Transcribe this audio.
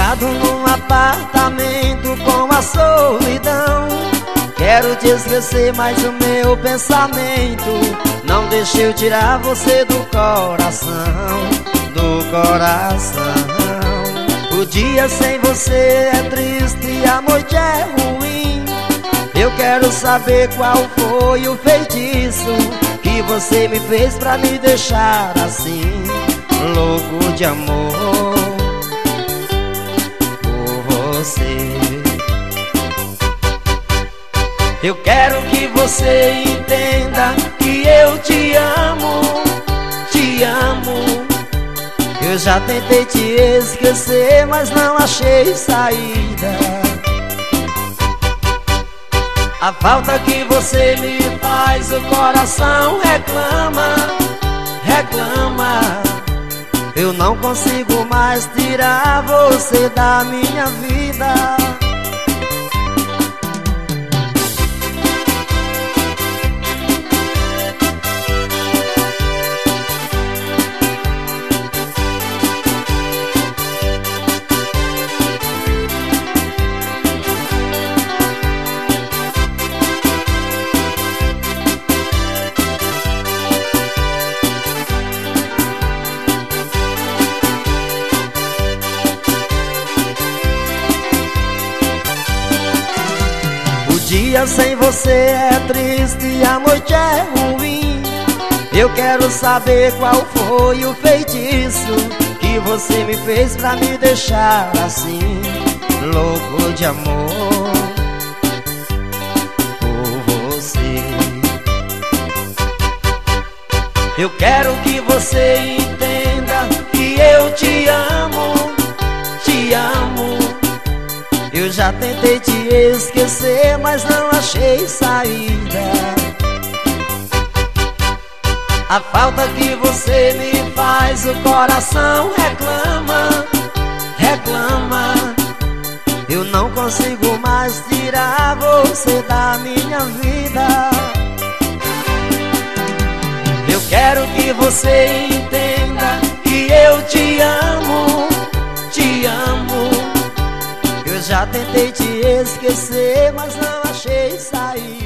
trancado num apartamento com a solidão. Quero te esquecer, mas o meu pensamento não deixa eu tirar você do coração, do coração. O dia sem você é triste e a noite é ruim. Eu quero saber qual foi o feitiço que você me fez pra me deixar assim, louco de amor por você. Eu quero que você entenda que eu te amo, te amo. Eu já tentei te esquecer, mas não achei saída. A falta que você me faz, o coração reclama, reclama. Eu não consigo mais tirar você da minha vida. O dia sem você é triste e a noite é ruim. Eu quero saber qual foi o feitiço que você me fez pra me deixar assim, louco de amor por você. Eu quero que você entenda que eu te amo, te amo. Eu já tentei te esquecer, mas não achei saída. A falta que você me faz, o coração reclama, reclama. Eu não consigo mais tirar você da minha vida. Eu quero que você entenda que eu te amo, te amo. Eu já tentei te esquecer, mas não achei saída.